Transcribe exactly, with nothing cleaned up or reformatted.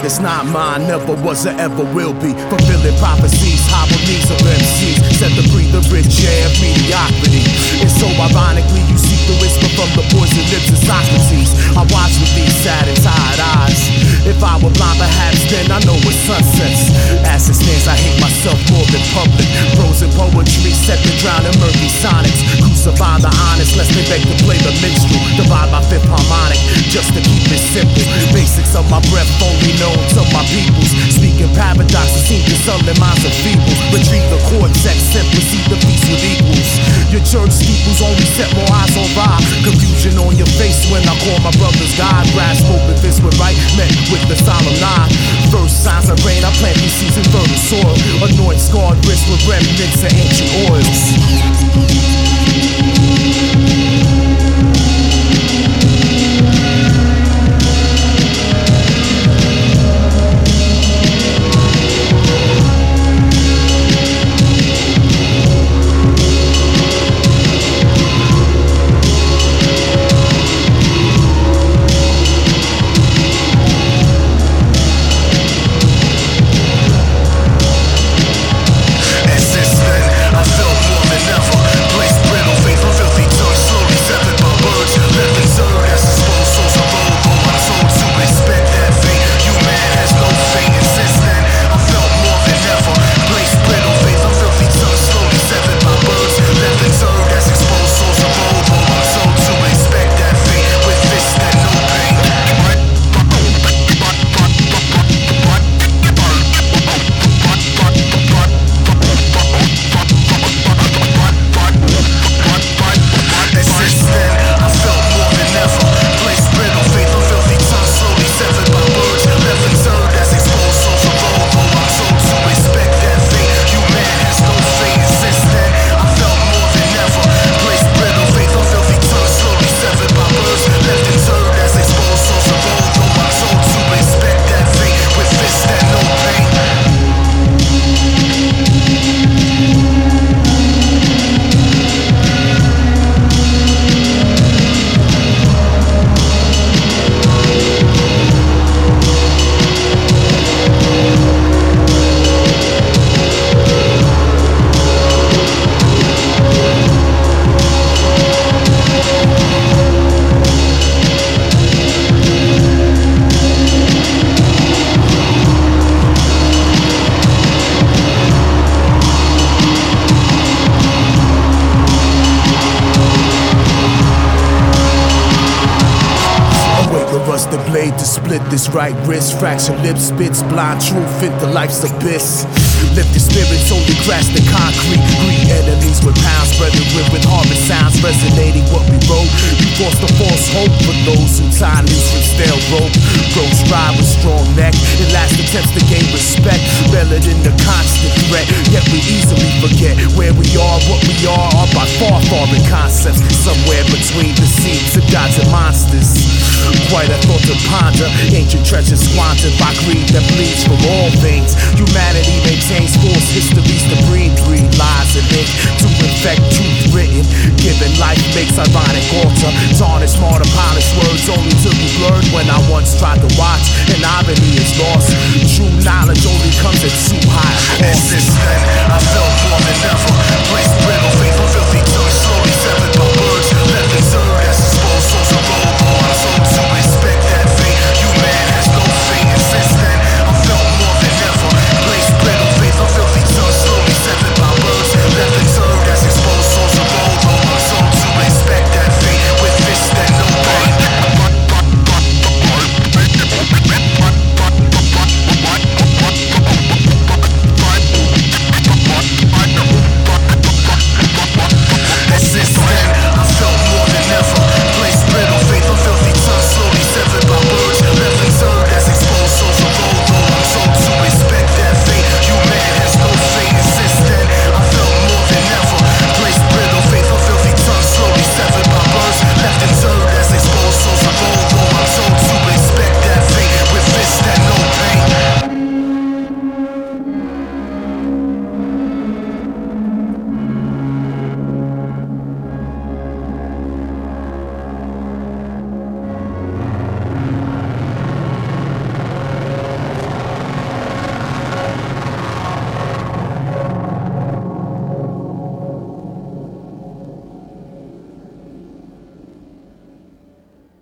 it's not mine, never was or ever will be. Fulfilling prophecies, hollow knees of M Cs, set to breathe the rich air of mediocrity. And so ironically, you seek the whisper from the poison lips of Socrates. I watch with these sad and tired eyes. If I were blind perhaps then I know what sunsets. As it stands I hate myself more than public. Prose and poetry set to drown in murky sonics. Crucify the honest lest they beg to play the minstrel. Divide my fifth harmonic just to keep it simple. Basics of my breath only known to my peoples. Speaking paradoxes seem to some their minds are feeble. Retrieve the cortex and proceed to peace with equals. Your church steeples only set more eyes on fire. Confusion on your face when I call my brothers God. Grasp open fist with right met with the solemn nod. First signs of rain I plant these seeds in fertile soil. Anoint scarred wrists with remnants of ancient oils. The blade to split this right wrist. Fracture lips, spits blind truth into life's abyss. Lift the spirits, only crash the concrete. Greet enemies with pounds, brethren with harvest sounds. Resonating what we wrote. You force the false hope for those who tie noose from stale rope. Grow stride with strong neck. It last attempts to gain respect. Valid in the constant threat. Yet we easily forget where we are, what we are, are by far foreign concepts. Somewhere between the seeds of gods and monsters. Quite a thought to ponder. Ancient treasures squandered by greed that bleeds from all veins. Humanity maintains false histories to breed, breed lies and ink to infect truth written. Given life makes ironic altar. Tarnish, martyr, polished words only to be blurred when I once tried to watch. And irony is lost. True knowledge only comes at too high a cost. And since then, I felt more than ever. Place